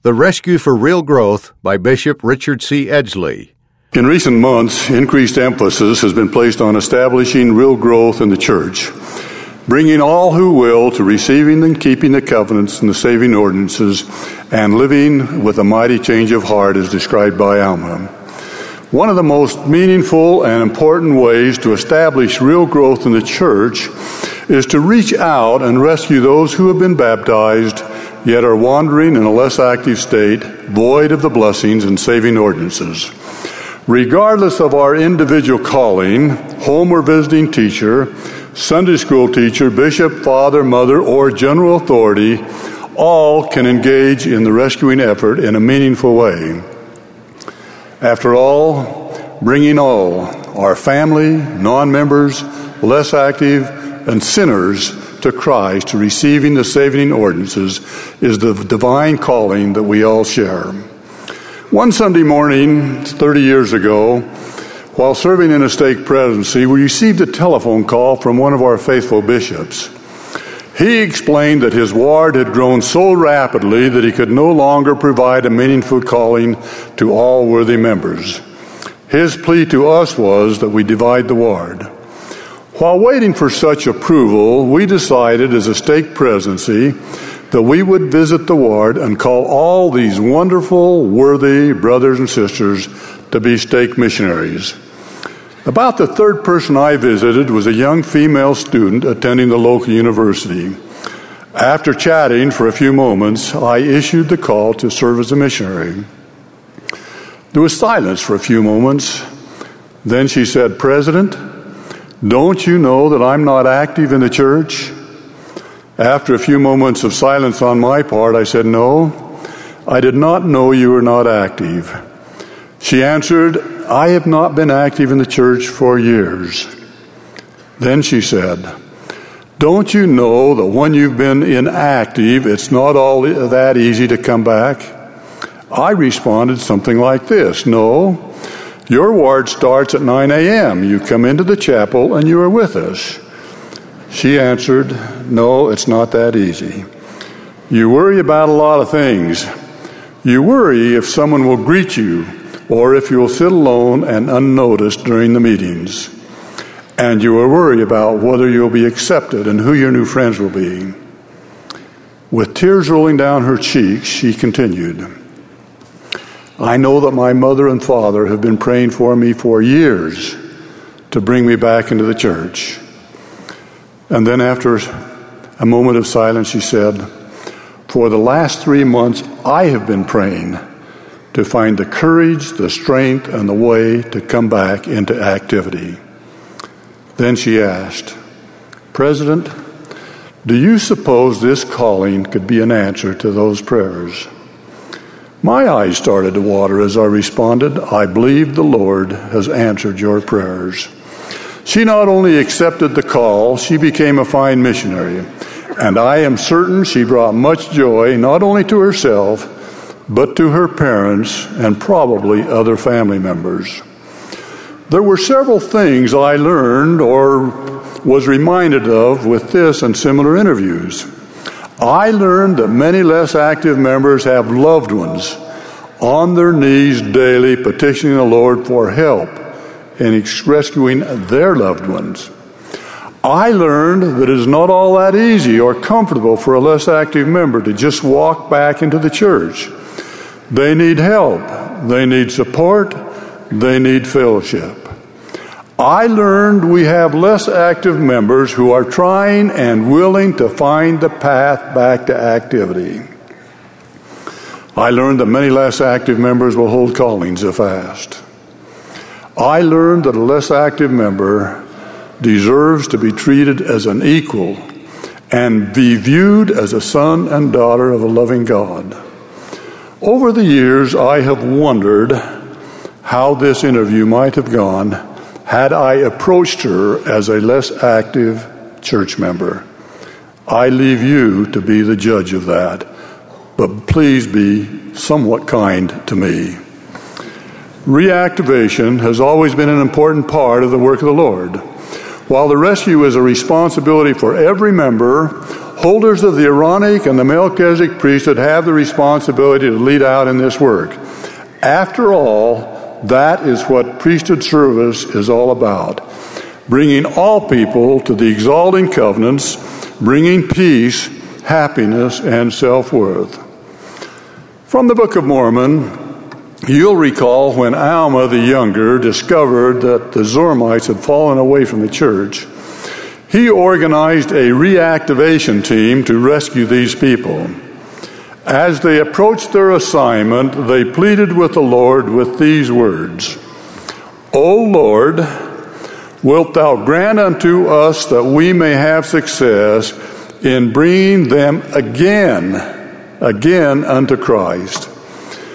The Rescue for Real Growth by Bishop Richard C. Edgley. In recent months, increased emphasis has been placed on establishing real growth in the church, bringing all who will to receiving and keeping the covenants and the saving ordinances, and living with a mighty change of heart as described by Alma. One of the most meaningful and important ways to establish real growth in the church is to reach out and rescue those who have been baptized, yet are wandering in a less active state, void of the blessings and saving ordinances. Regardless of our individual calling, home or visiting teacher, Sunday school teacher, bishop, father, mother, or general authority, all can engage in the rescuing effort in a meaningful way. After all, bringing all, our family, non-members, less active, and sinners to Christ, to receiving the saving ordinances, is the divine calling that we all share. One Sunday morning, 30 years ago, while serving in a stake presidency, we received a telephone call from one of our faithful bishops. He explained that his ward had grown so rapidly that he could no longer provide a meaningful calling to all worthy members. His plea to us was that we divide the ward. While waiting for such approval, we decided as a stake presidency that we would visit the ward and call all these wonderful, worthy brothers and sisters to be stake missionaries. About the third person I visited was a young female student attending the local university. After chatting for a few moments, I issued the call to serve as a missionary. There was silence for a few moments. Then she said, "President, don't you know that I'm not active in the church?" After a few moments of silence on my part, I said, "No, I did not know you were not active." She answered, "I have not been active in the church for years." Then she said, "Don't you know that when you've been inactive, it's not all that easy to come back?" I responded something like this: "No, your ward starts at 9 a.m. You come into the chapel and you are with us." She answered, "No, it's not that easy. You worry about a lot of things. You worry if someone will greet you, or if you will sit alone and unnoticed during the meetings. And you will worry about whether you'll be accepted and who your new friends will be." With tears rolling down her cheeks, she continued, "I know that my mother and father have been praying for me for years to bring me back into the church." And then after a moment of silence, she said, "For the last 3 months, I have been praying to find the courage, the strength, and the way to come back into activity." Then she asked, "President, do you suppose this calling could be an answer to those prayers?" My eyes started to water as I responded, "I believe the Lord has answered your prayers." She not only accepted the call, she became a fine missionary, and I am certain she brought much joy not only to herself, but to her parents and probably other family members. There were several things I learned or was reminded of with this and similar interviews. I learned that many less active members have loved ones on their knees daily petitioning the Lord for help in rescuing their loved ones. I learned that it is not all that easy or comfortable for a less active member to just walk back into the church. They need help, they need support, they need fellowship. I learned we have less active members who are trying and willing to find the path back to activity. I learned that many less active members will hold callings if asked. I learned that a less active member deserves to be treated as an equal and be viewed as a son and daughter of a loving God. Over the years, I have wondered how this interview might have gone had I approached her as a less active church member. I leave you to be the judge of that, but please be somewhat kind to me. Reactivation has always been an important part of the work of the Lord. While the rescue is a responsibility for every member, holders of the Aaronic and the Melchizedek priesthood have the responsibility to lead out in this work. After all, that is what priesthood service is all about. Bringing all people to the exalting covenants, bringing peace, happiness, and self-worth. From the Book of Mormon, you'll recall when Alma the Younger discovered that the Zoramites had fallen away from the church, he organized a reactivation team to rescue these people. As they approached their assignment, they pleaded with the Lord with these words, O Lord, wilt thou grant unto us that we may have success in bringing them again unto Christ?